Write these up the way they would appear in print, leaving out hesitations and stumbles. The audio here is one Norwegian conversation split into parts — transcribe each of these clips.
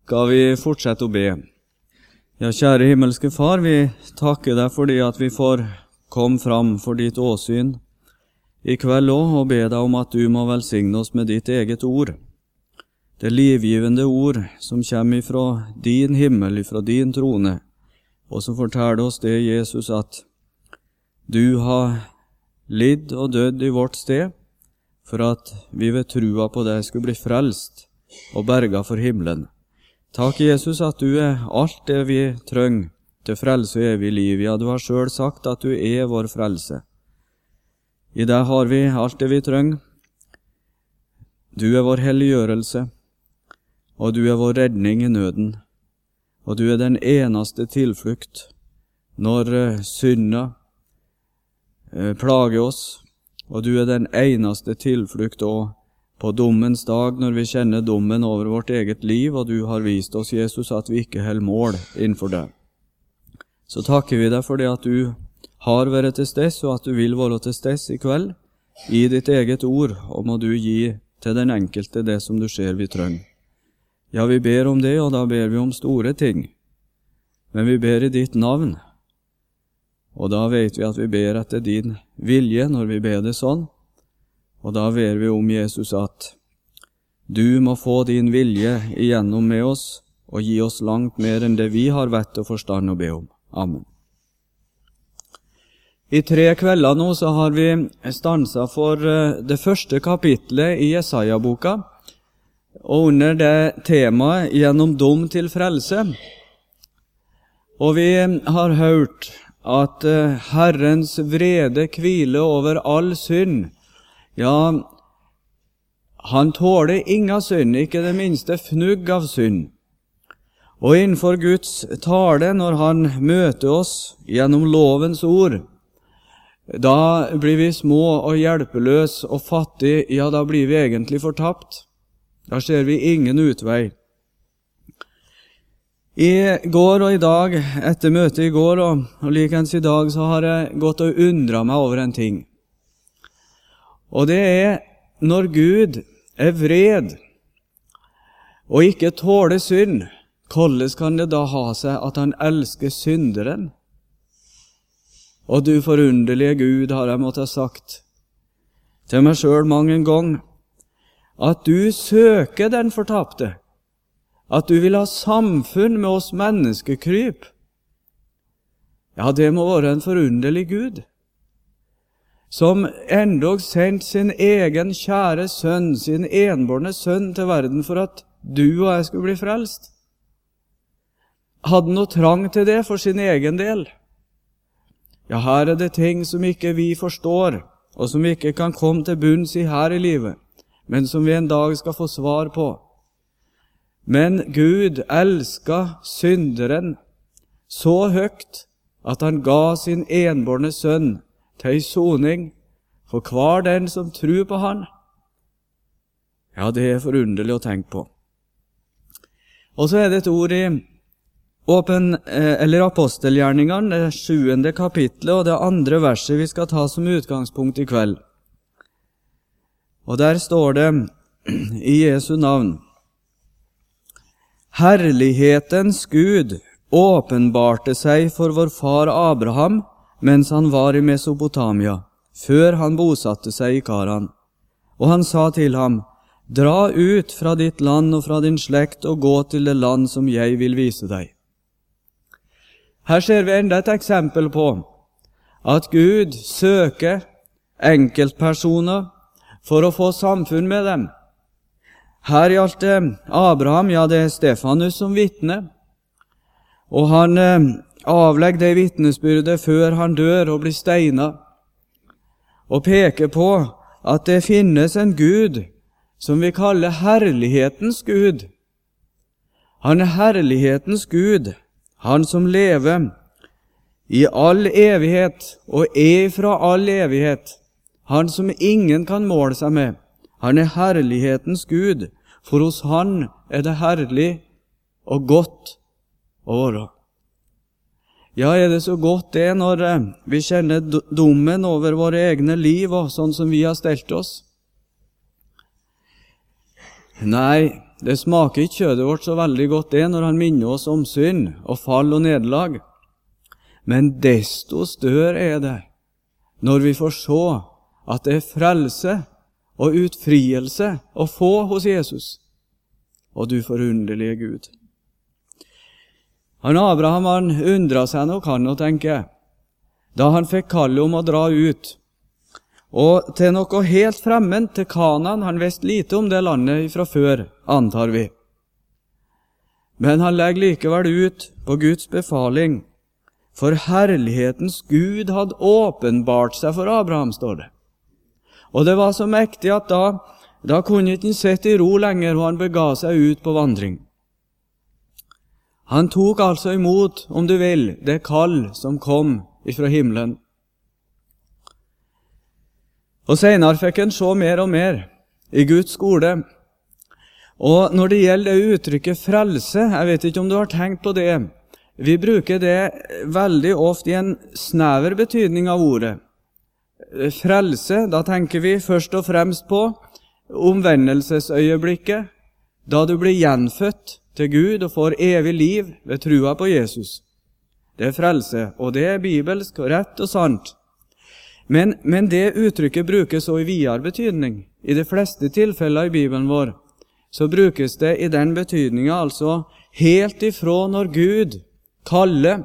skal vi fortsette å be. Ja, kjære himmelske Far, vi takker deg fordi at vi får komme fram for ditt åsyn i kveld også, og be deg om at du må velsigne oss med ditt eget ord. Det livgivende ord som kommer fra din himmel, fra din trone, og som forteller oss det, Jesus, at du har lidd og dødd i vårt sted, for at vi ved trua på deg skulle bli frelst og berga for himmelen. Takk, Jesus, at du alt det vi trenger til frelse og evig liv. Ja, du har selv sagt at du vår frelse. I deg har vi alt det vi trenger. Du vår helliggjørelse, og du vår redning i nøden. Og du den eneste tilflukt når synda plager oss, og du den eneste tilflukt også på dommens dag, når vi kjenner dommen over vårt eget liv, og du har vist oss, Jesus, at vi ikke holder mål innenfor det. Så takker vi deg for det at du har vært til steds, og at du vil være til steds i kveld, i ditt eget ord, og må du gi til den enkelte det som du ser vi trenger. Ja, vi ber om det, og da ber vi om store ting, men vi ber i ditt navn, og da vet vi at vi ber etter din vilje når vi ber det sånn, og da ber vi om, Jesus, at du må få din vilje igjennom med oss, og gi oss langt mer enn det vi har vett og forstand å be om. Amen. I 3 kvelder nå så har vi stanset for det første kapitlet i Jesaja-boka, og under det temaet gjennom dom til frelse. Og vi har hørt at Herrens vrede hviler over all synd. Ja, han tåler inga synd, ikke det minste fnugg av synd. Og innenfor Guds tale, når han møter oss gjennom lovens ord, da blir vi små og hjelpeløse og fattige, ja, da blir vi egentlig fortapt. Da ser vi ingen utvei. I går og i dag, etter møtet i går og likens i dag, så har jeg gått og undret meg over en ting. Og det når Gud vred og ikke tåler synd, hvordan kan det da ha seg at han elsker synderen? Og du forunderlige Gud, har jeg måttet ha sagt til meg selv mange en gang, at du søker den fortapte, at du vil ha samfunn med oss menneskekryp. Ja, det må være en forunderlig Gud, som endog sendt sin egen kjære sønn, sin enbårne sønn til verden for at du og jeg skulle bli frelst. Hadde noe trang til det for sin egen del. Ja, her det ting som ikke vi forstår, og som vi ikke kan komme til bunns i her i livet, men som vi en dag skal få svar på. Men Gud elsket synderen så høyt at han ga sin enbårne sønn til soning for hver den som tror på han. Ja, det forunderlig å tenke på. Og så det et ord i apostelgjerningene, det 7. kapitlet og det 2. verset vi skal ta som utgangspunkt i kveld. Og der står det i Jesu navn: Herlighetens Gud åpenbarte seg for vår far Abraham mens han var i Mesopotamia, før han bosatte seg i Karan. Og han sa til ham: Dra ut fra ditt land og fra din slekt og gå til det land som jeg vil vise deg. Her ser vi enda et eksempel på at Gud søker enkeltpersoner for å få samfunn med dem. Her gjaldt det Abraham, ja, det Stefanus som vitne, og han avlegger det vitnesbyrdet før han dør og blir steinet, og peker på at det finnes en Gud som vi kaller herlighetens Gud. Han herlighetens Gud, han som lever i all evighet og fra all evighet, han som ingen kan måle seg med. Han herlighetens Gud, for hos han det herlig og godt å være. Ja, det så godt det når vi kjenner dommen over våre egne liv og sånn som vi har stelt oss? Nei, det smaker ikke kjødet vårt så veldig godt det når han minner oss om synd og fall og nederlag. Men desto større er det når vi får se at det er frelse og utfrielse å få hos Jesus. Og du forunderlige Gud. Abraham han undret seg nok han og tenker, da han fikk kallet om å dra ut, og til noe helt fremmed til Kanaan, han visste lite om det landet fra før, antar vi. Men han legger likevel ut på Guds befaling, for herlighetens Gud hadde åpenbart seg for Abraham, står det. Og det var så mektig at da kunne ikke han sitte i ro lenger, og han bega seg ut på vandring. Han tok altså imot, om du vil, det kall som kom ifra himmelen. Og senere fikk han se mer og mer i Guds skole. Og når det gjelder det uttrykket frelse, jeg vet ikke om du har tenkt på det, vi bruker det veldig ofte i en snever betydning av ordet. Frelse, da tenker vi først og fremst på omvendelsesøyeblikket, da du blir gjenfødt til Gud og får evig liv ved trua på Jesus. Det er frelse, og det er bibelsk og rett og sant. Men det uttrykket brukes også i videre betydning. I de fleste tilfeller i Bibelen vår, så brukes det i den betydningen, altså helt ifra når Gud kaller,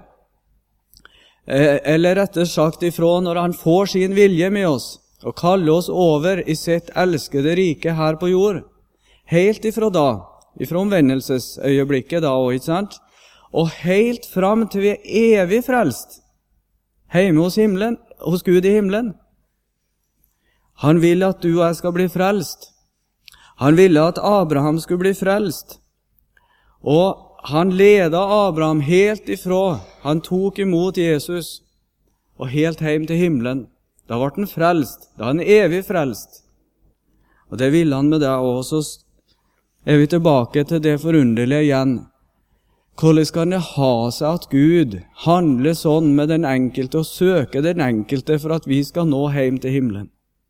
eller rettere sagt ifra når han får sin vilje med oss, og kaller oss over i sitt elskede rike her på jord. Helt ifra da, ifra omvendelsesøyeblikket da også, ikke sant? Og helt fram til vi er evig frelst, hjemme hos himmelen, hos Gud i himmelen. Han vil at du og jeg skal bli frelst. Han ville at Abraham skulle bli frelst. Og han ledet Abraham helt ifra, han tok imot Jesus, og helt hjem til himmelen. Da ble han frelst, da er han evig frelst. Og det ville han med det også. Er vi tilbake til det forunderlige igjen. Hvordan kan det ha seg at Gud handler sånn med den enkelte og søker den enkelte for at vi skal nå hjem til himmelen?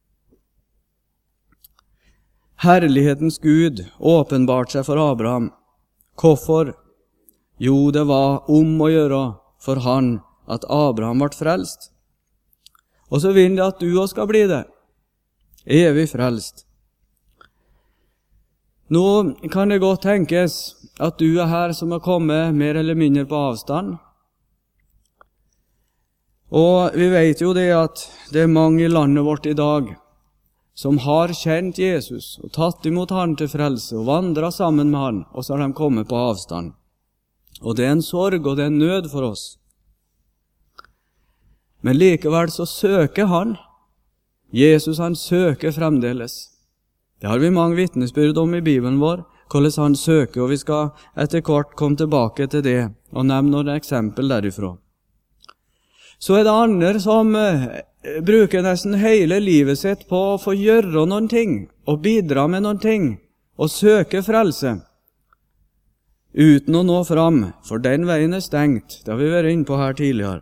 Herlighetens Gud åpenbart seg for Abraham. Hvorfor? Jo, det var om å gjøre for han at Abraham ble frelst. Og så vil det at du også skal bli det. Evig frelst. Nå kan det godt tenkes at du er her som har kommet mer eller mindre på avstand. Og vi vet jo det at det er mange i landet vårt i dag som har kjent Jesus og tatt imot han til frelse og vandret sammen med han, og så har de kommet på avstand. Og det er en sorg og det er en nød for oss. Men likevel så søker han. Jesus han søker fremdeles. Det har vi mange vitnesbyrd om i Bibelen vår, hvordan han søker, og vi skal etter hvert komme tilbake til det og nevne noen eksempel derifra. Så er det andre som bruker nesten hele livet sitt på å få gjøre noen ting, og bidra med noen ting, og søke frelse, uten å nå fram, for den veien er stengt. Det har vi vært inne på her tidligere.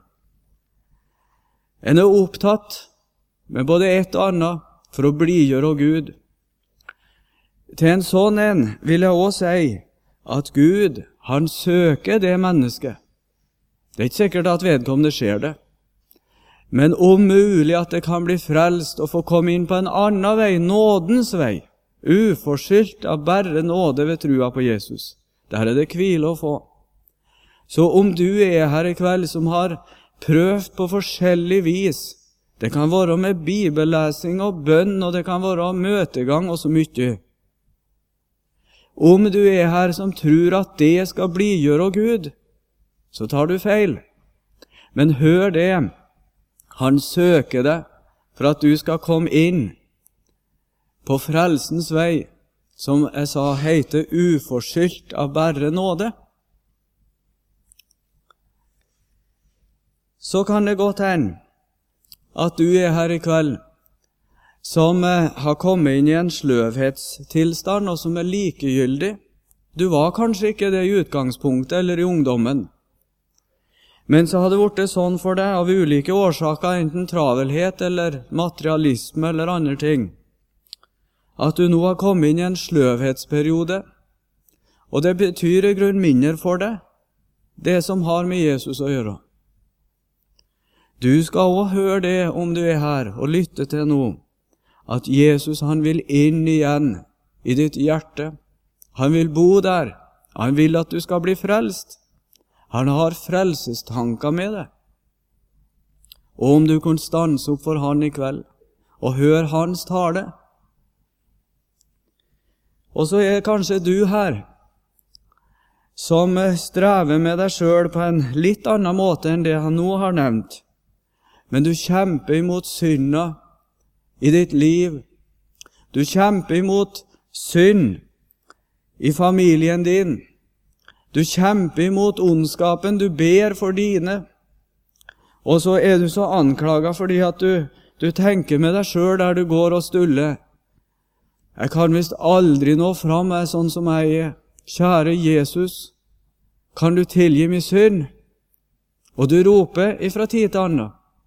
En er opptatt med både et og annet for å blidgjøre Gud. Til en sånn en vil jeg også si at Gud, han søker det mennesket. Det er ikke sikkert at vedkommende ser det. Men om mulig at det kan bli frelst og få komme inn på en annen vei, nådens vei, uforskyldt av bare nåde ved trua på Jesus. Der er det hvile å få. Så om du er her i kveld som har prøvd på forskjellig vis, det kan være med bibellesing og bønn, og det kan være møtegang og så mye. Om du er her som tror at det skal blidgjøre Gud, så tar du feil. Men hør det, han søker deg for at du skal komme inn på frelsens vei, som jeg sa heter uforskyldt av bare nåde. Så kan det godt hende at du er her i kveld som har kommet inn i en sløvhetstilstand, og som er likegyldig. Du var kanskje ikke det i utgangspunktet eller i ungdommen. Men så hadde det vært sånn for deg av ulike årsaker, enten travelhet eller materialisme eller andre ting, at du nå har kommet inn i en sløvhetsperiode, Og det betyr i grunn mindre for deg, det som har med Jesus å gjøre. Du skal også høre det om du er her og lytte til noe, at Jesus han vil inn igjen i ditt hjerte. Han vil bo der. Han vil at du skal bli frelst. Han har frelsestanker med deg. Og om du kan stanse opp for han i kveld og høre hans tale. Og så er kanskje du her som strever med deg selv på en litt annen måte enn det han nå har nevnt. Men du kjemper imot synda i ditt liv. Du kjemper imot synd i familien din. Du kjemper imot ondskapen, du ber for dine. Og så er du så anklaget fordi at du tenker med deg selv der du går og stuller. Jeg kan vist aldri nå fram sånn som jeg er. Kjære Jesus, kan du tilgi min synd? Og du roper ifra tid til annen.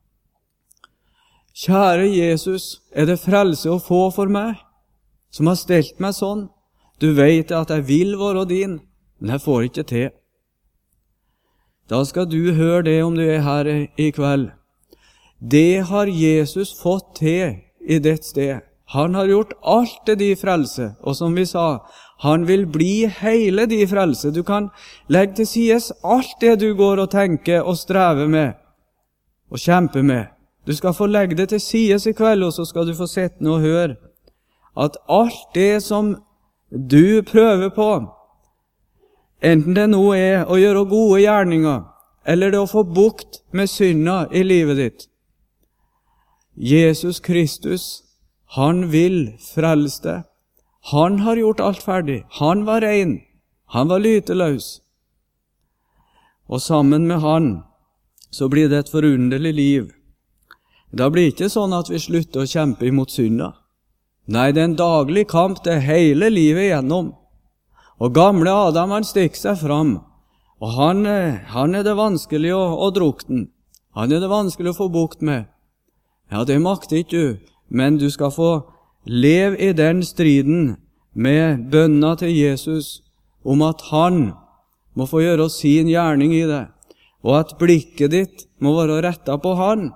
Kjære Jesus, er det frelse å få for meg, som har stelt meg sånn? Du vet at jeg vil være din, men jeg får ikke til. Da skal du høre det om du er her i kveld. Det har Jesus fått til i ditt sted. Han har gjort alt det de frelse, og som vi sa, han vil bli hele de frelse. Du kan legge til sides alt det du går og tenker og strever med, og kjemper med. Du skal få legge det til sides i kveld, og så skal du få sette noe og høre at alt det som du prøver på, enten det nå er å gjøre gode gjerninger, eller det å få bukt med synda i livet ditt. Jesus Kristus, han vil frelse deg. Han har gjort alt ferdig. Han var ren. Han var lyteløs. Og sammen med han, så blir det et forunderlig liv. Da blir det ikke sånn at vi slutter å kjempe imot synda. Nei, det er en daglig kamp, det hele livet igjennom. Og gamle Adam, han stikker seg fram. Og han er det vanskelig å drukne. Han er det vanskelig å få bukt med. Ja, det makter ikke du, men du skal få leve i den striden med bønna til Jesus om at han må få gjøre sin gjerning i det, og at blikket ditt må være rettet på han.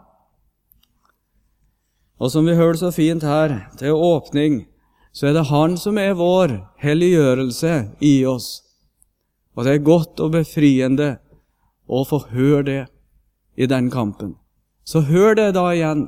Og som vi hørte så fint her til åpning, så er det han som er vår helliggjørelse i oss. Og det er godt og befriende å få høre det i den kampen. Så hør det da igjen.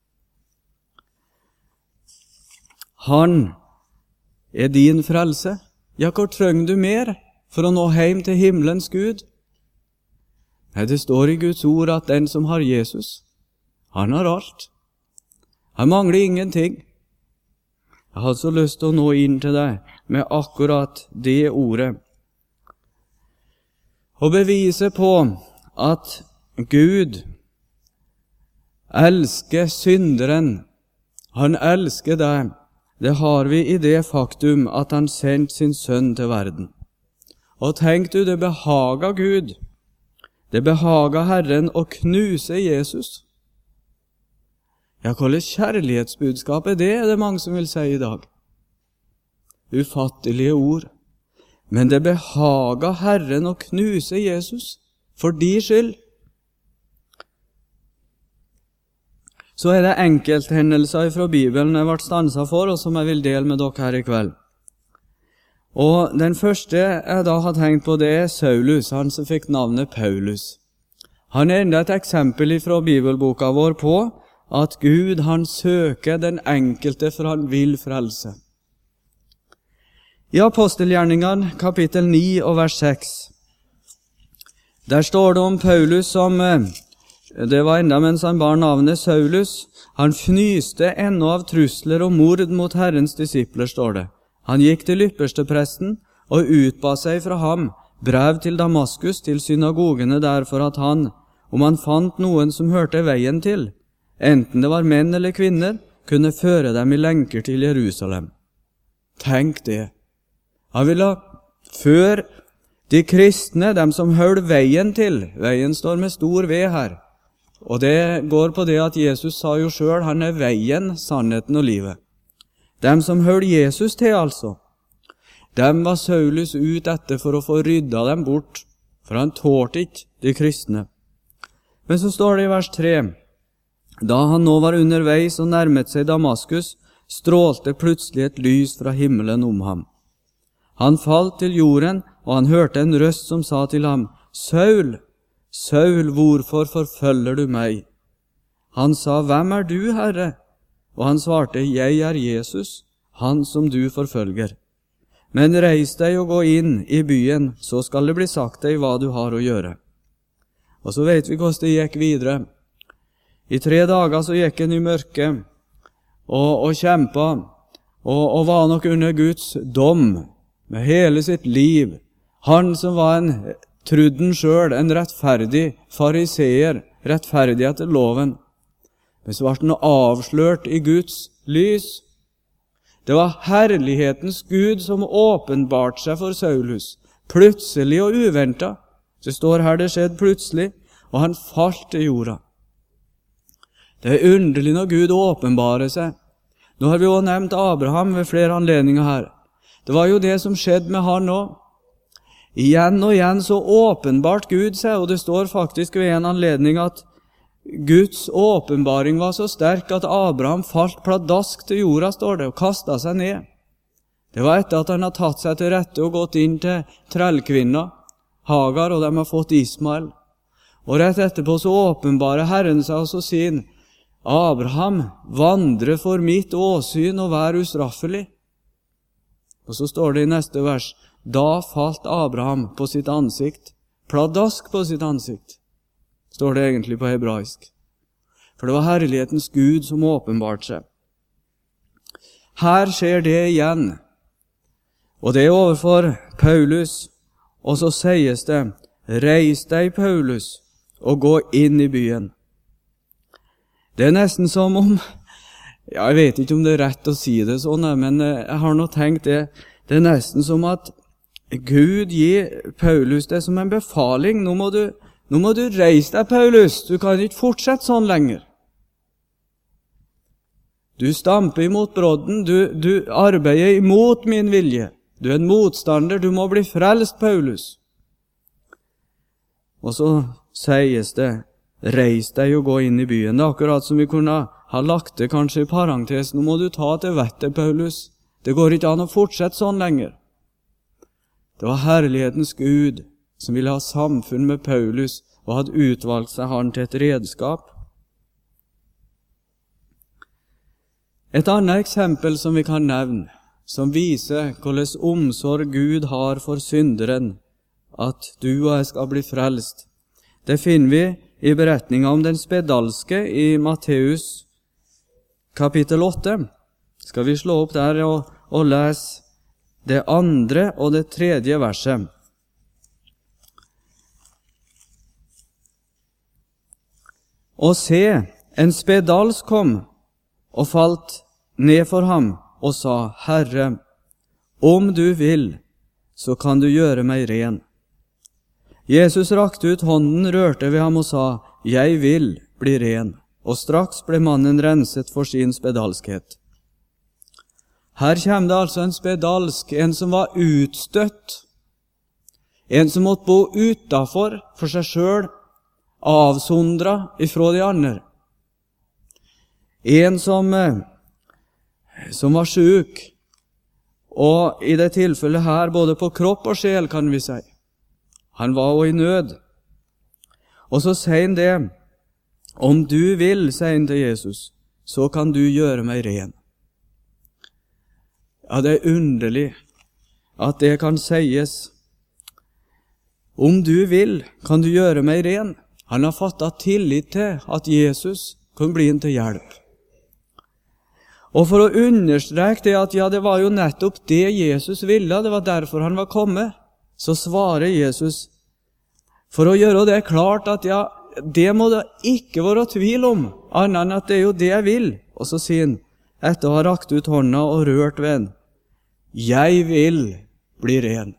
Han er din frelse. Ja, hvor trenger du mer for å nå hjem til himmelens Gud? Nei, det står i Guds ord at den som har Jesus, han har alt. Han mangler ingenting. Jeg har så lyst til å nå inn til deg med akkurat det ordet. Og bevise på at Gud elsker synderen. Han elsker deg. Det har vi i det faktum at han sendte sin sønn til verden. Og tenk du, det behager Gud. Det behager Herren å knuse Jesus. Ja, hva er kjærlighetsbudskapet? Det er det mange som vil si i dag. Ufattelige ord. Men det behager Herren å knuse Jesus for din skyld. Så er det enkelthendelser fra Bibelen jeg ble stanset for, og som jeg vil dele med dere her i kveld. Og den første jeg da har tenkt på, det er Saulus, han som fikk navnet Paulus. Han er enda et eksempel fra bibelboka vår på at Gud, han søker den enkelte, for han vil frelse. I Apostelgjerningene, kapittel 9 og vers 6, der står det om Paulus som... Det var enda mens han bar navnet Saulus. Han fnyste ennå av trusler og mord mot Herrens disipler, står det. Han gikk til ypperstepresten og utba seg fra ham brev til Damaskus, til synagogene der, for at han, om han fant noen som hørte veien til, enten det var menn eller kvinner, kunne føre dem i lenker til Jerusalem. Tenk det. Han ville føre de kristne, dem som hørte veien til. Veien står med stor V her. Og det går på det at Jesus sa jo selv, han er veien, sannheten og livet. Dem som hørte Jesus til, altså. Dem var Saulus ut etter for å få rydda dem bort, for han tålte ikke de kristne. Men så står det i vers 3, da han nå var underveis og nærmet seg Damaskus, strålte plutselig et lys fra himmelen om ham. Han falt til jorden, og han hørte en røst som sa til ham, Saul, Saul, hvorfor forfølger du meg? Han sa, hvem er du, Herre? Og han svarte, jeg er Jesus, han som du forfølger. Men reis deg og gå inn i byen, så skal det bli sagt deg hva du har å gjøre. Og så vet vi hvordan det gikk videre. I 3 dager så gikk han i mørket, og kjempet, og var nok under Guds dom med hele sitt liv. Han som var trudden selv, en rettferdig fariseer, rettferdig etter loven. Men så ble han avslørt i Guds lys. Det var herlighetens Gud som åpenbarte seg for Saulus, plutselig og uventet. Det står her det skjedde plutselig, og han falt til jorda. Det er underlig når Gud åpenbarer seg. Nå har vi også nevnt Abraham ved flere anledninger her. Det var jo det som skjedde med han også. Igjen og igjen så åpenbart Gud seg, og det står faktisk ved en anledning at Guds åpenbaring var så sterk at Abraham falt pladask til jorda, står det, og kastet seg ned. Det var etter at han har tatt seg til rette og gått inn til trellkvinna, Hagar, og de har fått Ismael. Og rett etterpå så åpenbarer Herren seg, og så sier han, Abraham, vandre for mitt åsyn og vær ustraffelig. Og så står det i neste vers, da falt Abraham på sitt ansikt, pladask på sitt ansikt, står det egentlig på hebraisk. For det var herlighetens Gud som åpenbarte seg. Her skjer det igjen, og det er overfor Paulus, og så sies det, reis deg, Paulus, og gå inn i byen. Det er nesten som om, jeg vet ikke om det er rett å si det sånn, men jeg har nå tenkt det, det er nesten som at Gud gir Paulus det som en befaling. Nå må du reise deg, Paulus, du kan ikke fortsette sånn lenger. Du stamper imot brodden, du arbeider imot min vilje. Du er en motstander, du må bli frelst, Paulus. Og så sies det, reis deg og gå inn i byen. Det er akkurat som vi kunne ha lagt det kanskje i parentes. Nå må du ta til vettet, Paulus. Det går ikke an å fortsette sånn lenger. Det var herlighetens Gud som ville ha samfunn med Paulus og hadde utvalgt seg han til et redskap. Et annet eksempel som vi kan nevne, som viser hvordan omsorg Gud har for synderen, at du og jeg skal bli frelst. Det finner vi i beretningen om den spedalske i Matteus kapittel 8. Skal vi slå opp der og lese det 2. og det 3. verset. Og se, en spedalsk kom og falt ned for ham og sa, Herre, om du vil, så kan du gjøre meg ren. Jesus rakte ut hånden, rørte ved ham og sa, jeg vil bli ren. Og straks ble mannen renset for sin spedalskhet. Her kommer det altså en spedalsk, en som var utstøtt, en som måtte bo utenfor for seg selv, avsondret ifra de andre. En som var syk, og i det tilfellet her både på kropp og sjel kan vi si. Han var også i nød. Og så sier han det, om du vil, sier han til Jesus, så kan du gjøre meg ren. Ja, det er underlig at det kan sies. Om du vil, kan du gjøre meg ren. Han har fattet tillit til at Jesus kan bli en til hjelp. Og for å understreke det at ja, det var jo nettopp det Jesus ville, det var derfor han var kommet, så svarer Jesus, for å gjøre det klart at ja, det må det ikke være tvil om, annet enn at det er jo det jeg vil. Og så sier han, etter å ha rakt ut hånda og rørt ved han, jeg vil bli ren.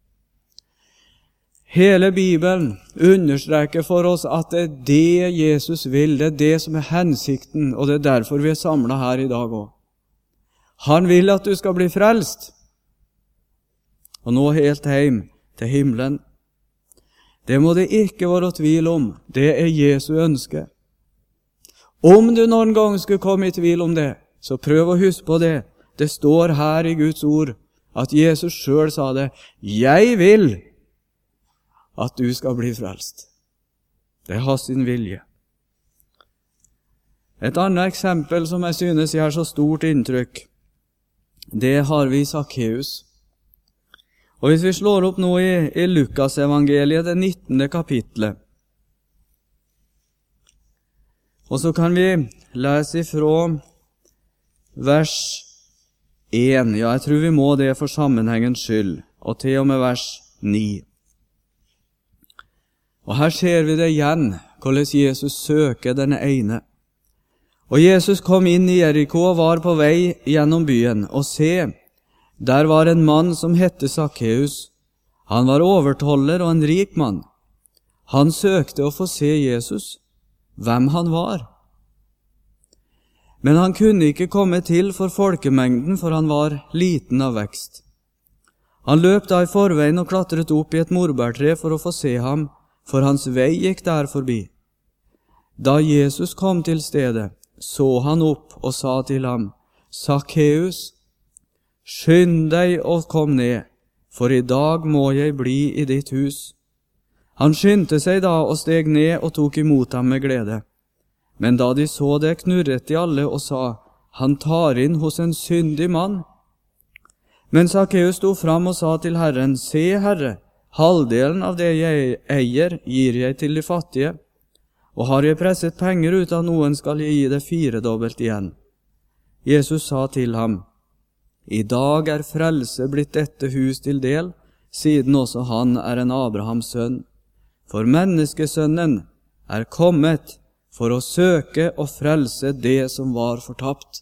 Hele Bibelen understreker for oss at det er det Jesus vil, det er det som er hensikten, og det er derfor vi er samlet her i dag også. Han vil at du skal bli frelst. og nå helt hjem til himmelen. Det må det ikke være tvil om. Det Jesu ønske. Om du noen gang skulle komme i tvil om det, så prøv å huske på det. Det står her i Guds ord at Jesus selv sa det. Jeg vil at du skal bli frelst. Det har sin vilje. Et annet eksempel som jeg synes gjør så stort inntrykk, det har vi i Sakkeus. Og hvis vi slår opp nå i Lukas evangeliet, det 19. kapitlet, og så kan vi lese ifra vers 1, ja, jeg tror vi må det for sammenhengens skyld, og til og med vers 9. Og her ser vi det igjen, hvordan Jesus søker den ene. Og Jesus kom inn i Jeriko og var på vei gjennom byen, og se, der var en mann som hette Sakkeus. Han var overtoller og en rik mann. Han søkte å få se Jesus, hvem han var. Men han kunne ikke komme til for folkemengden, for han var liten av vekst. Han løp da i forveien og klatret opp i et morbærtre for å få se ham, for hans vei gikk der forbi. Da Jesus kom til stedet, så han opp og sa til ham, Sakkeus, skynd deg og kom ned, for i dag må jeg bli i ditt hus. Han skyndte seg da og steg ned og tok imot ham med glede. Men da de så det, knurret de alle og sa, han tar inn hos en syndig mann. Men Sakkeus sto fram og sa til Herren, se Herre, halvdelen av det jeg eier gir jeg til de fattige, og har jeg presset penger ut av noen skal jeg gi det 4-dobbelt igjen. Jesus sa til ham, i dag frelse blitt dette hus til del, siden også han en Abrahams sønn. For menneskesønnen kommet for å søke og frelse det som var fortapt.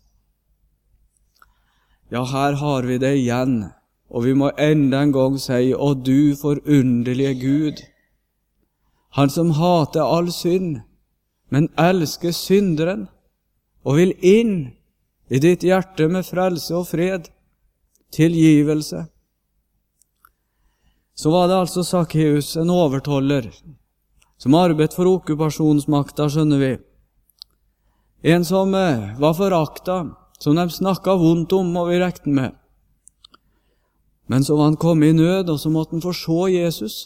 Ja, her har vi det igjen, og vi må enda en gang si, å du forunderlige Gud, han som hater all synd, men elsker synderen, og vil inn i ditt hjerte med frelse og fred, tilgivelse. Så var det altså Sakkeus, en overtoller, som arbeidet for okkupasjonsmakta, skjønner vi. En som var forakta, som de snakket vondt om, og vi rekte med. Men så var han kommet i nød, og så måtte han få se Jesus.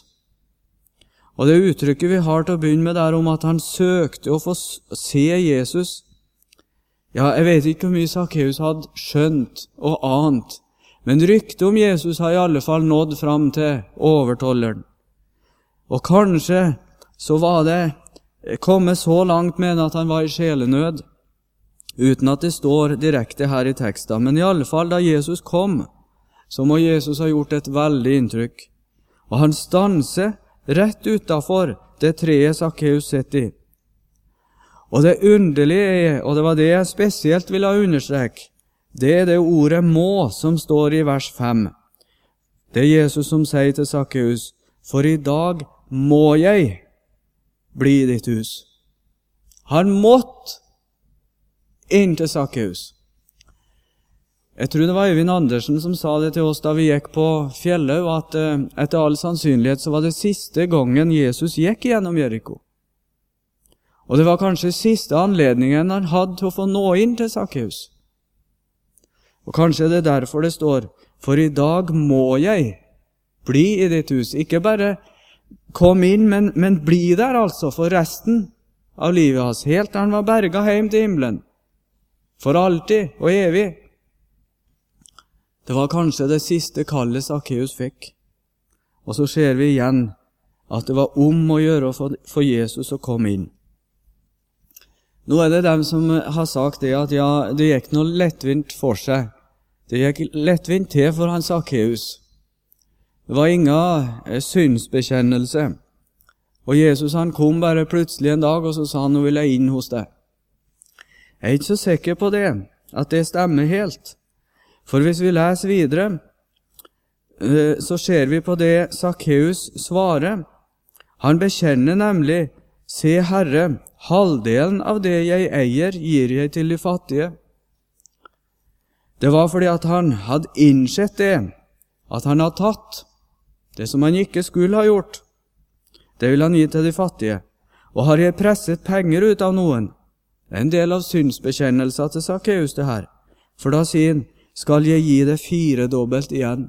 Og det uttrykket vi har til å begynne med der om at han søkte å få se Jesus. Ja, jeg vet ikke hvor mye Sakkeus hadde skjønt og ant, men ryktet om Jesus har i alle fall nådd fram til overtolleren. Og kanskje så var det kommet så langt med at han var i sjelenød, uten at det står direkte her i teksten. Men i alle fall da Jesus kom, så må Jesus ha gjort et veldig inntrykk. Og han stanser rett utenfor det treet Sakkeus sitter i. Og det underlige og det var det jeg spesielt ville understreke, det det ordet må som står i vers 5. Det Jesus som sier til Sakkeus, for i dag må jeg bli i ditt hus. Han måtte inn til Sakkeus. Jeg tror det var Øyvind Andersen som sa det til oss da vi gikk på fjellet, at etter all sannsynlighet så var det siste gangen Jesus gikk gjennom Jeriko. Og det var kanskje siste anledningen han hadde til å få nå inn til Sakkeus. Og kanskje det derfor det står, for i dag må jeg bli i ditt hus. Ikke bare kom inn, men bli der altså for resten av livet hans, helt til han var berget hjem til himmelen. For alltid og evig. Det var kanskje det siste kallet Sakkeus fikk. Og så ser vi igjen at det var om å gjøre for Jesus å komme inn. Nå det dem som har sagt det at ja, det gikk noe lettvint for seg. Det gikk lettvint til for han Sakkeus. Det var ingen synsbekjennelse. Og Jesus han kom bare plutselig en dag og så sa han, nå vil jeg inn hos deg. Jeg er ikke så sikker på det, at det stemmer helt. For hvis vi leser videre, så ser vi på det Sakkeus svarer. Han bekjenner nemlig, se Herre, halvdelen av det jeg eier gir jeg til de fattige. Det var fordi at han hadde innsett det, at han hadde tatt det som han ikke skulle ha gjort, det vil han gi til de fattige. Og har jeg presset penger ut av noen? Det er en del av synsbekjennelsen til Sakkeus det her. For da sier han, skal jeg gi det 4-dobbelt igjen.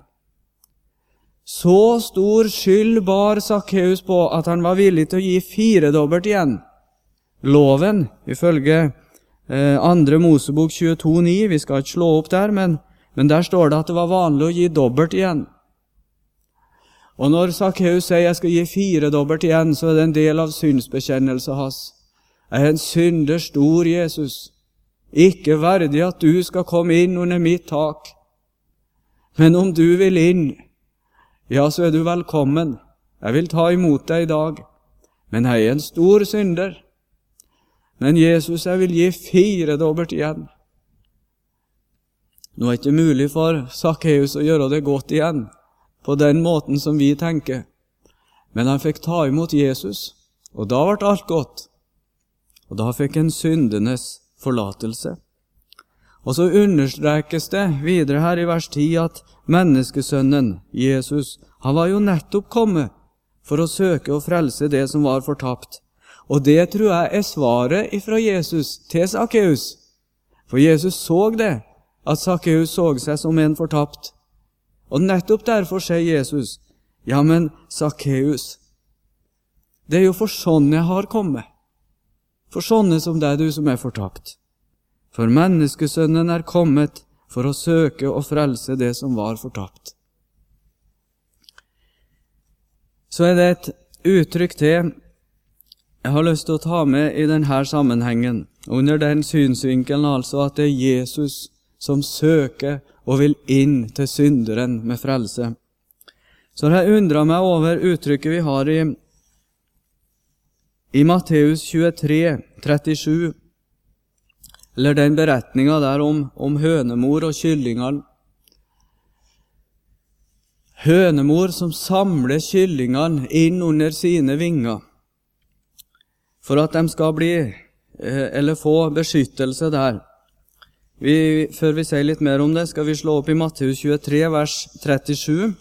Så stor skyld bar Sakkeus på at han var villig til å gi 4-dobbelt igjen. Loven, ifølge 2. Mosebok 22,9, vi skal ikke slå opp der, men der står det at det var vanlig å gi dobbelt igjen. Og når Sakkeus sier jeg skal gi 4-dobbelt igjen, så er det en del av synsbekjennelsen hans. Jeg er en synder stor, Jesus. Ikke verdig at du skal komme inn under mitt tak. Men om du vil inn, ja, så er du velkommen. Jeg vil ta imot deg i dag. Men jeg er en stor synder. Men Jesus, jeg vil gi 4-dobbelt igjen. Nå er det ikke mulig for Sakkeus å gjøre det godt igjen, på den måten som vi tenker. Men han fikk ta imot Jesus, og da ble alt godt. Og da fikk han syndenes forlatelse. Og så understrekes det videre her i vers 10 at menneskesønnen, Jesus, han var jo nettopp kommet for å søke og frelse det som var fortapt. Og det tror jeg er svaret ifra Jesus til Sakkeus. For Jesus så det, at Sakkeus så seg som en fortapt. Og nettopp derfor sier Jesus, ja, men Sakkeus, det er jo for sånn jeg har kommet. For sånne som det er du som er fortapt. For menneskesønnen er kommet for å søke og frelse det som var fortapt. Så er det et uttrykk til jeg har lyst til å ta med i denne sammenhengen, under den synsvinkelen altså at det er Jesus som søker og vil inn til synderen med frelse. Så jeg undrer meg over uttrykket vi har i Matteus 23, 37, eller den beretningen der om hønemor og kyllingene. Hønemor som samler kyllingene inn under sine vinger, for at de skal bli, eller få beskyttelse der. Før vi sier litt mer om det, skal vi slå opp i Matteus 23, vers 37.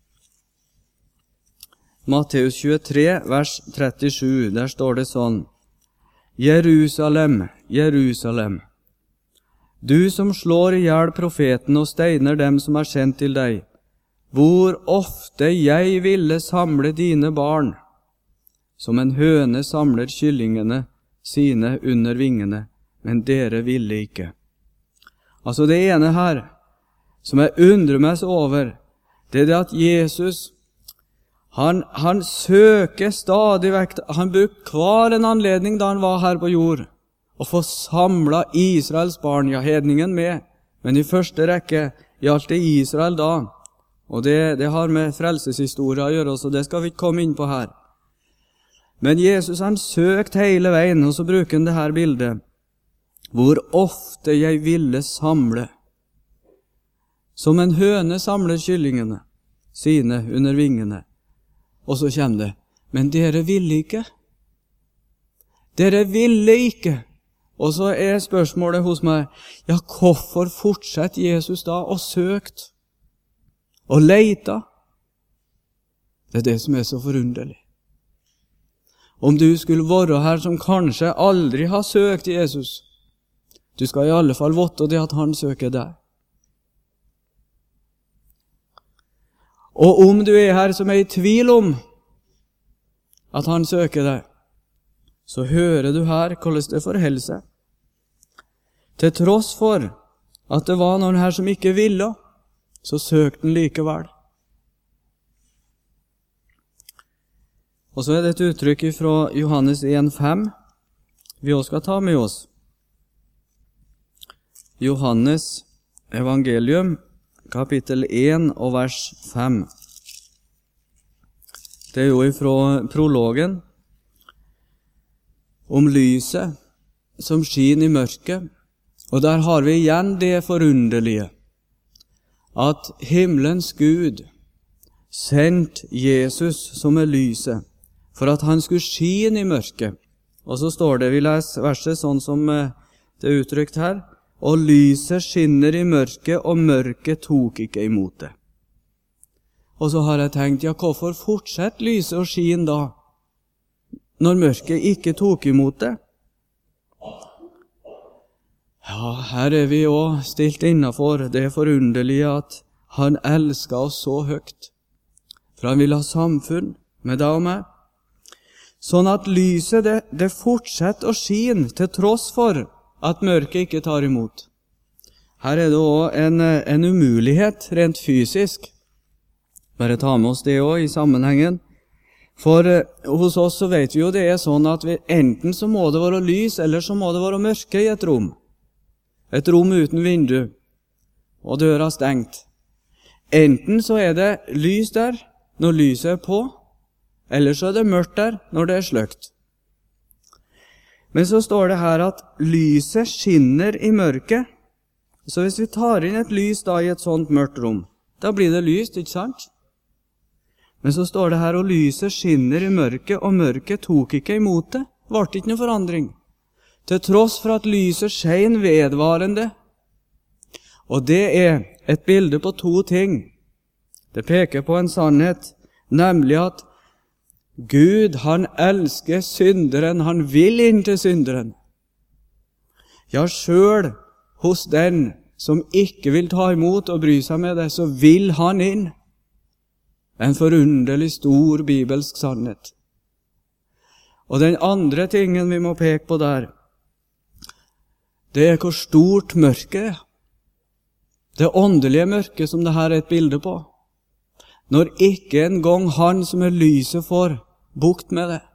Matteus 23, vers 37, der står det sånn: Jerusalem, Jerusalem, du som slår ihjel profeten og steiner dem som er sendt til deg, hvor ofte jeg ville samle dine barn, som en høne samler kyllingene sine under vingene, men dere ville ikke. Altså det ene her, som jeg undrer meg så over, det er det at Jesus, han søker stadig vekk, han bruker hver en anledning da han var her på jord, å få samlet Israels barn, ja, hedningen med, men i første rekke gjaldt det Israel da, og det har med frelseshistorie å gjøre, så det skal vi ikke komme inn på her. Men Jesus han søkte hele veien, og så bruker han det her bildet, hvor ofte jeg ville samle, som en høne samler kyllingene sine under vingene. Og så kommer det, men dere ville ikke. Dere ville ikke. Og så er spørsmålet hos meg, ja, hvorfor fortsetter Jesus da og søkt og leita? Det er det som er så forunderlig. Om du skulle være her som kanskje aldri har søkt Jesus, du skal i alle fall vite det at han søker deg. Og om du er her som er i tvil om at han søker deg, så hører du her hvordan det forholder seg. Til tross for at det var noen her som ikke ville, så søkte han likevel. Og så er det et uttrykk fra Johannes 1,5 vi også skal ta med oss. Johannes evangelium, kapittel 1 og vers 5. Det er jo fra prologen om lyset som skin i mørket, og der har vi igjen det forunderlige, at himmelens Gud sendt Jesus som er lyset, for at han skulle skine i mørket. Og så står det, vi leser verset sånn som det er uttrykt her, og lyset skinner i mørket, og mørket tok ikke imot det. Og så har jeg tenkt, ja, hvorfor fortsetter lyset og skien da, når mørket ikke tok imot det? Ja, her vi også stilt innenfor det forunderlige at han elsker oss så høyt, for han vil ha samfunn med deg og meg. Sånn at lyset, det fortsetter å skine til tross for at mørket ikke tar imot. Her det også en umulighet rent fysisk. Bare ta med oss det også i sammenhengen. For hos oss så vet vi jo det sånn at enten så må det være lys, eller så må det være mørke i et rom. Et rom uten vindu, og døra stengt. Enten så det lys der når lyset på, eller så det mørkt der når det sløkt. Men så står det her at lyset skinner i mørket. Så hvis vi tar inn et lys da i et sånt mørkt rom, da blir det lyst, ikke sant? Men så står det her, og lyset skinner i mørket, og mørket tok ikke imot det. Det ble ikke noe forandring. Til tross for at lyset skein vedvarende. Og det et bilde på to ting. Det peker på en sannhet, nemlig at Gud, han elsker synderen, han vil inn til synderen. Ja, selv hos den som ikke vil ta imot og bry seg med det, så vil han inn. En forunderlig stor bibelsk sannhet. Og den andre tingen vi må peke på der, det hvor stort mørket det åndelige mørket som det her et bilde på. Når ikke en gang han som lyset får bukt med det.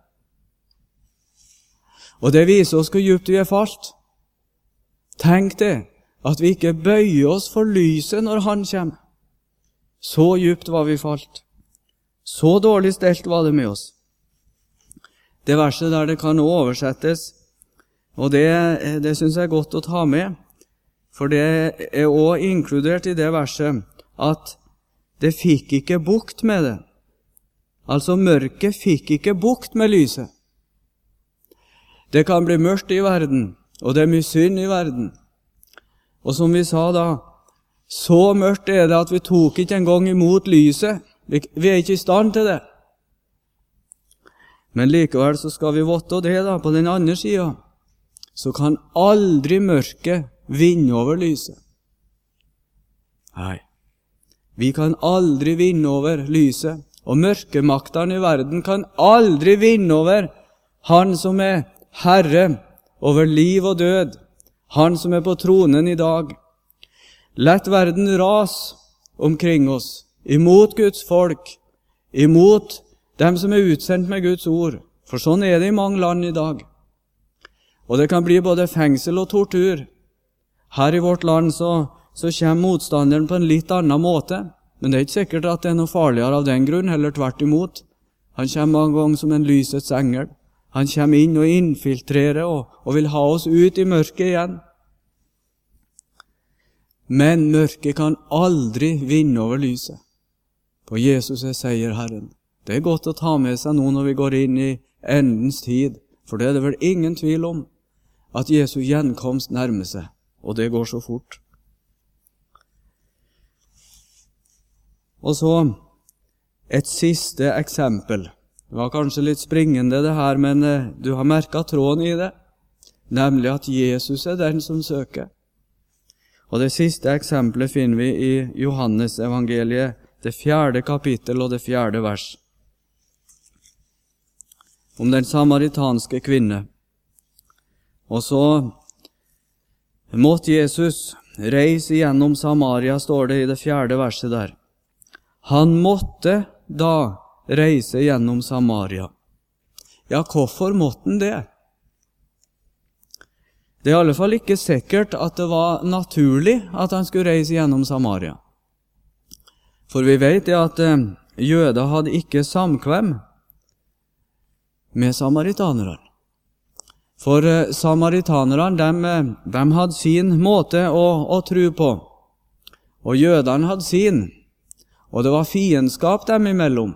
Og det viser oss hvor djupt vi falt. Tenk det, at vi ikke bøyer oss for lyset når han kommer. Så djupt var vi falt. Så dårlig stelt var det med oss. Det verset der det kan oversettes, og det synes jeg er godt å ta med, for det også inkludert i det verset, at det fikk ikke bukt med det. Altså mørket fikk ikke bukt med lyset. Det kan bli mørkt i verden, og det mye synd i verden. Og som vi sa da, så mørkt det at vi tok ikke engang imot lyset. Vi ikke i stand til det. Men likevel så skal vi votte det da, på den andre siden. Så kan aldri mørket vinne over lyset. Nei, vi kan aldri vinne over lyset. Og mørkemaktene i verden kan aldri vinne over han som Herre over liv og død, han som på tronen i dag. Lett verden ras omkring oss, imot Guds folk, imot dem som utsendt med Guds ord, for sånn det i mange land i dag. Og det kan bli både fengsel og tortur. Her i vårt land så kommer motstanderen på en litt annen måte, men det ikke sikkert at det noe farligere av den grunn, heller tvert imot. Han kommer mange ganger som en lysets engel. Han kommer inn og infiltrerer og vil ha oss ut i mørket igjen. Men mørket kan aldri vinne over lyset. På Jesus seierherren. Det godt å ta med seg nå når vi går inn i endens tid, for det det vel ingen tvil om, at Jesu gjenkomst nærmer seg, og det går så fort. Og så et siste eksempel. Det var kanskje litt springende det her, men du har merket tråden i det, nemlig at Jesus den som søker. Og det siste eksempelet finner vi i Johannes evangeliet, det 4. kapittel og det 4. vers. Om den samaritanske kvinne. Og så måtte Jesus reise gjennom Samaria, står det i det 4. verset der. Han måtte da reise gjennom Samaria. Ja, hvorfor måtte han det? Det i alle fall ikke sikkert at det var naturlig at han skulle reise gjennom Samaria. For vi vet at jøder hadde ikke samkvem med samaritanerne. For samaritanerne, de hadde sin måte å tro på, og jødene hadde sin, og det var fiendskap dem imellom.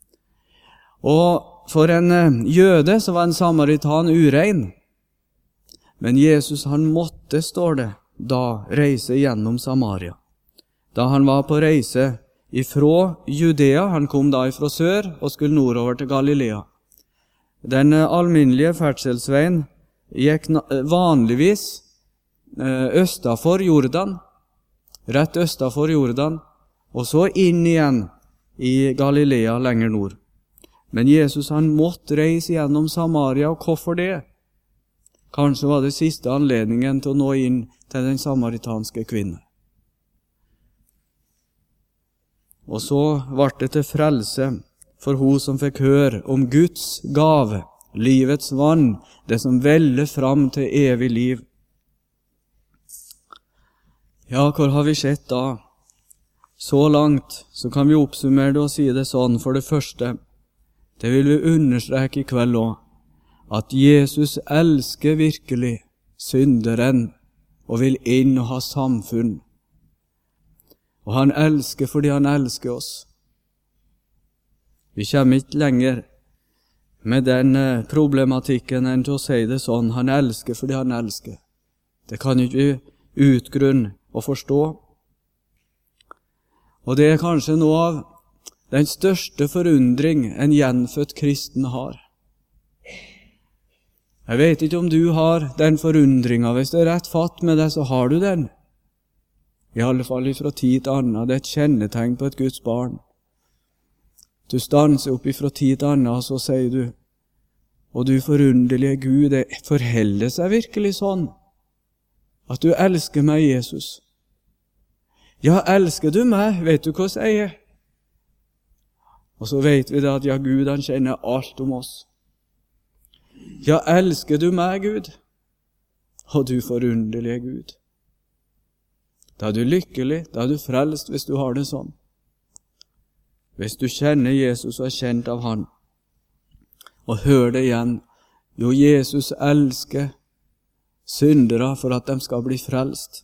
Og for en jøde så var en samaritan urein. Men Jesus han måtte, står det, da reise gjennom Samaria. Da han var på reise ifra Judea. Han kom da ifra sør og skulle nordover til Galilea. Den alminnelige ferdselsveien gikk vanligvis østafor Jordan, rett østafor Jordan, og så inn igjen i Galilea lenger nord. Men Jesus han måtte reise gjennom Samaria, og hvorfor det? Kanskje var det siste anledningen til å nå inn til den samaritanske kvinne. Og så ble det til frelse for hun som fikk høre om Guds gave, livets vann, det som veller fram til evig liv. Ja, hvor har vi sett da? Så langt så kan vi oppsummere det og si det sånn. For det første, det vil vi understreke i kveld også, at Jesus elsker virkelig synderen og vil inn og ha samfunn. Og han elsker fordi han elsker oss. Vi kommer ikke lenger med den problematikken enn til å si det sånn. Han elsker fordi han elsker. Det kan ikke vi utgrunne og forstå. Og det er kanskje noe av den største forundring en gjenfødt kristen har. Jeg vet ikke om du har den forundringen. Hvis det er rett fatt med deg, så har du den. I alle fall ifra tid til annen. Det er et kjennetegn på et Guds barn. Du stanser opp ifra tid til annen, og så sier du, og du forunderlige Gud, det forholder seg virkelig sånn, at du elsker meg, Jesus. Ja, elsker du meg? Vet du hva jeg sier? Og så vet vi det at ja, Gud, han kjenner alt om oss. Ja, elsker du meg, Gud? Og du forunderlige Gud. Da er du lykkelig, da er du frelst hvis du har det sånn. Hvis du kjenner Jesus og er kjent av han. Og hør det igjen. Jo, Jesus elsker syndere for at de skal bli frelst.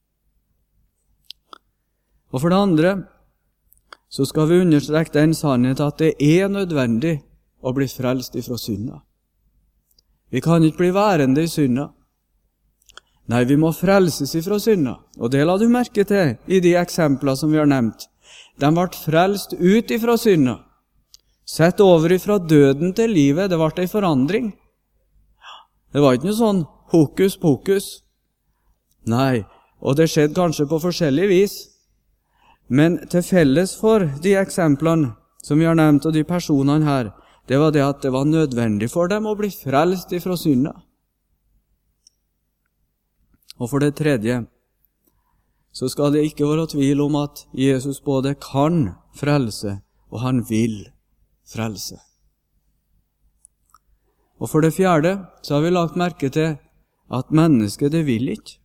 Og for det andre, så skal vi understreke den sannhet at det er nødvendig å bli frelst ifra synda. Vi kan ikke bli værende i synda. Nei, vi må frelses ifra synda. Og det la du merke til i de eksempler som vi har nevnt. De ble frelst ut ifra synda. Sett over ifra døden til livet, det ble en forandring. Det var ikke noe sånn hokus pokus. Nei, og det skjedde kanskje på forskjellig vis. Men til felles for de eksemplene som vi har nevnt, og de personene her, det var det at det var nødvendig for dem å bli frelst ifra synda. Og for det tredje, så skal det ikke være tvil om at Jesus både kan frelse, og han vil frelse. Og for det fjerde, så har vi lagt merke til at mennesket det vil ikke.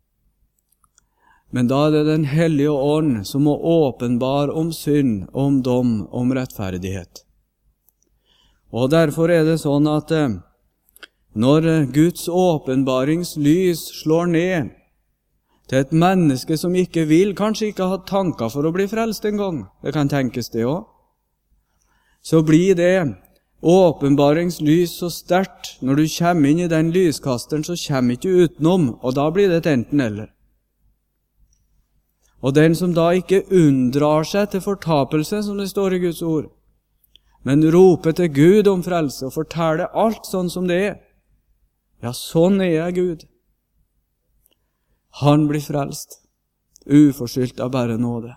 Men da er det den hellige ånd som må åpenbare om synd, om dom, om rettferdighet. Og derfor er det sånn at når Guds åpenbaringslys slår ned til et menneske som ikke vil, kanskje ikke ha tanker for å bli frelst en gang, det kan tenkes det også, så blir det åpenbaringslys så sterkt. Når du kommer inn i den lyskasteren, så kommer ikke utenom, og da blir det et enten eller. Og den som da ikke unndrar seg til fortapelse, som det står i Guds ord, men roper til Gud om frelse og forteller alt sånn som det er. Ja, sånn er jeg, Gud. Han blir frelst, uforskyldt av bare nåde.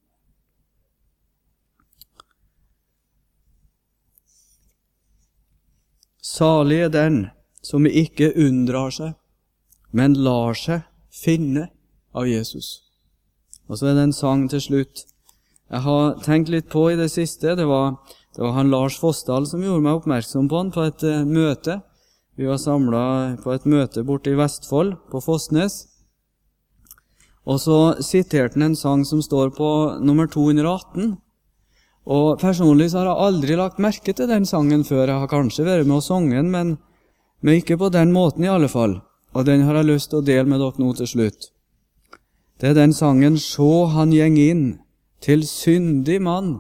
Salig er den som ikke unndrar seg, men lar seg finne av Jesus. Og så er det en sang til slutt. Jeg har tenkt litt på i det siste. Det var han Lars Fossdal som gjorde meg oppmerksom på han på et møte. Vi var samlet på et møte borte i Vestfold, på Fossnes. Og så siterte han en sang som står på nummer 218. Og personlig så har jeg aldri lagt merke til den sangen før. Jeg har kanskje vært med å synge den, men ikke på den måten i alle fall. Og den har jeg lyst til å dele med dere nå til slutt. Det er den sangen «Sjå han gjeng inn til syndig mann».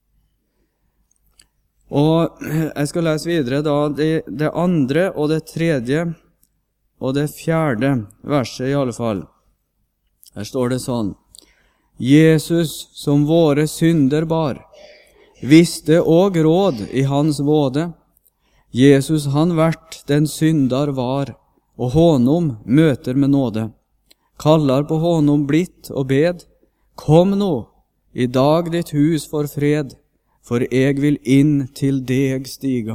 Og jeg skal lese videre da det andre og det tredje og det fjerde verset i alle fall. Her står det sånn: Jesus som våre synder bar, visste og råd i hans våde. Jesus han vært den syndar var, og honom møter med nåde. Kallar på honom blitt og bed, kom nå, i dag ditt hus for fred, for jeg vil inn til deg stiga.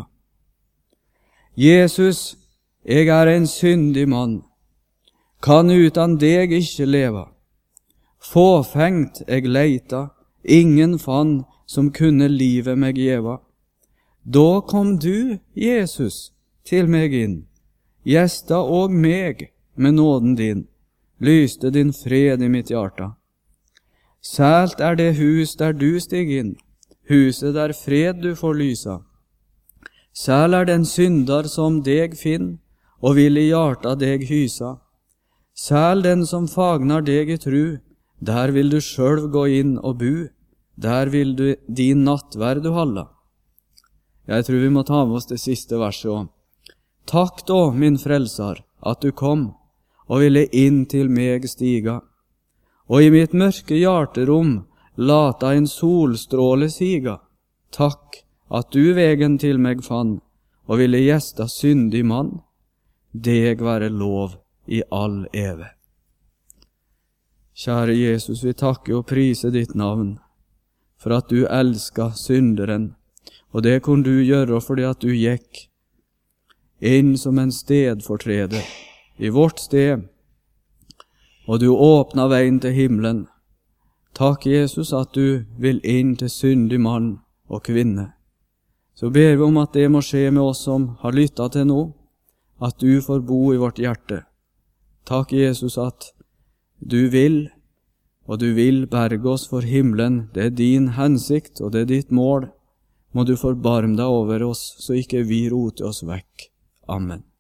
Jesus, jeg er en syndig mann, kan utan deg ikke leva. Fåfengt jeg leita, ingen fann som kunne livet meg gjeva. Da kom du, Jesus, til meg inn, gjesta og meg med nåden din, lyste din fred i mitt hjarta. Sælt er det hus der du stig inn, huset der fred du får lysa. Sæl er den syndar som deg finn, og vil i hjarta deg hysa. Sæl den som fagnar deg i tru, der vil du sjølv gå inn og bu, der vil du din nattverd du halla. Jeg tror vi må ta med oss det siste verset også. Takk da, min frelsar, at du kom, og ville inn til meg stiga. Og i mitt mørke hjarterom lata en solstråle siga. Takk at du vegen til meg fann, og ville gjesta syndig mann. Deg være lov i all eve. Kjære Jesus, vi takker og priser ditt navn, for at du elsker synderen, og det kunne du gjøre fordi at du gikk inn som en stedfortreder i vårt sted, og du åpna veien til himmelen. Takk, Jesus, at du vil inn til syndig mann og kvinne. Så ber vi om at det må skje med oss som har lyttet til nå, at du får bo i vårt hjerte. Takk, Jesus, at du vil, og du vil berge oss for himmelen. Det er din hensikt, og det er ditt mål. Må du forbarme deg over oss, så ikke vi roter oss vekk. Amen.